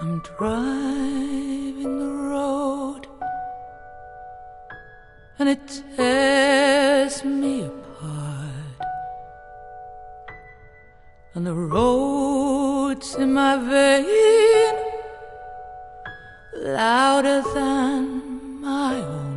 I'm driving the road, and it tears me apart, and the road's in my vein louder than my own